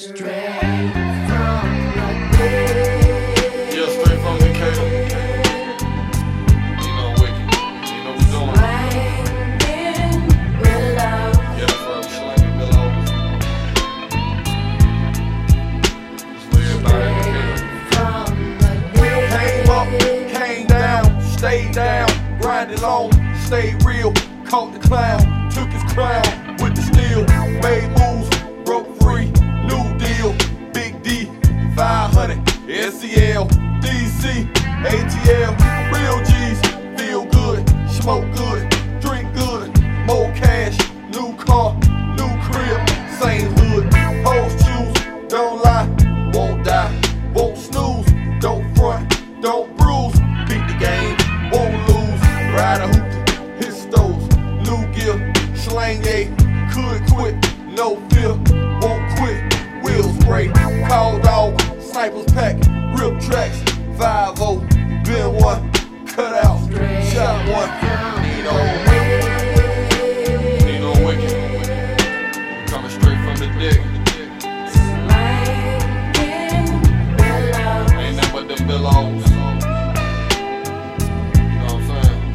Straight from the dead. Yeah, straight from Decatur. You know, wicked. You know we doing Slanging willows. Yeah, that's right, we slanging willows. That's where everybody in Decatur. Came up, came down, stayed down, grinded on, stayed real, caught the clown, took his crown with the steel, made moves, broke free, new deal, Big D, 500, SEL, DC, ATL, real G's, feel good, smoke good, drink good, more cash, new car, new crib, same hood, hoes choose, don't lie, won't die, won't snooze, don't front, don't bruise, beat the game, won't lose, ride a hoopty, hit stoves, new gear, slang A, could quit, no fear, won't quit, wheel spray, call dog, snipers pack, rip tracks, 5-0, been one, cut out, shot one, Nino wicked, coming straight from the dick. Ain't nothing but them billows. You know what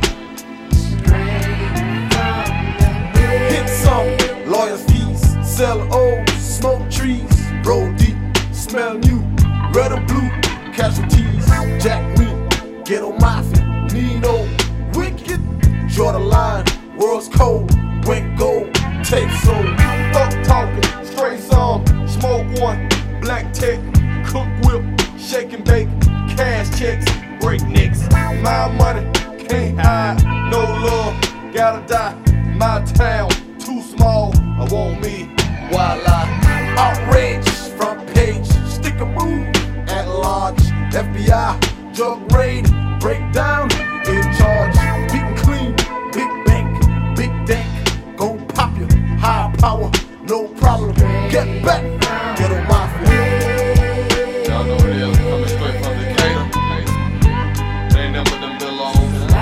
I'm saying? Hit some, lawyer fees, sell old, smoke trees, roll deep, smell new, red and blue, casualties, Jack me, ghetto mafia, Nino, wicked, draw the line, world's cold, went gold, tape sold, Fuck talking, straight song, smoke one, black tech, cook whip, shake and bake, cash checks, break nicks. My money, can't hide, no love, gotta die. My town, too small, I want me, why lie? outrageous, front page, stick a move, at large, FBI, drug raid, breakdown, in charge, beating clean, big bank, big dank, gon' pop you, high power, no problem, get back, ghetto mafia. Y'all know what it is, coming straight from Decatur. Ain't nothing but them billows.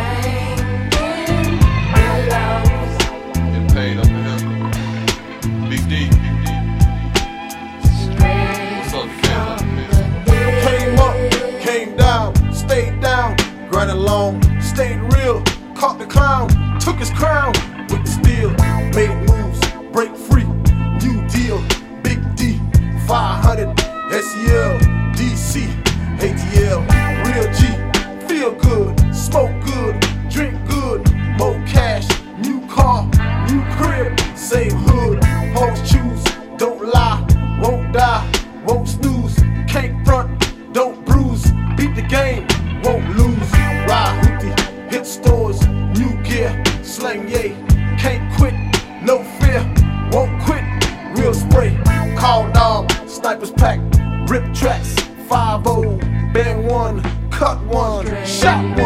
Get paid up in here. Big D. What's up, Decatur? Came up, came down, stayed down, grinding long, stayed real, caught the clown, took his crown with the steel, made moves, break free, new deal, Big D, 500, SEL, DC, ATL, real G, feel good, smoke good, drink good, more cash, new car, new crib, same hood, hoes choose, don't lie, won't die, won't snooze, can't front, don't bruise, beat the game, won't lose, ride hoopty, hit stores, new gear, slang yay, can't quit, no fear, won't quit, real spray, call dog, snipers pack, rip tracks, 5-0, bang one, cut one, shot one.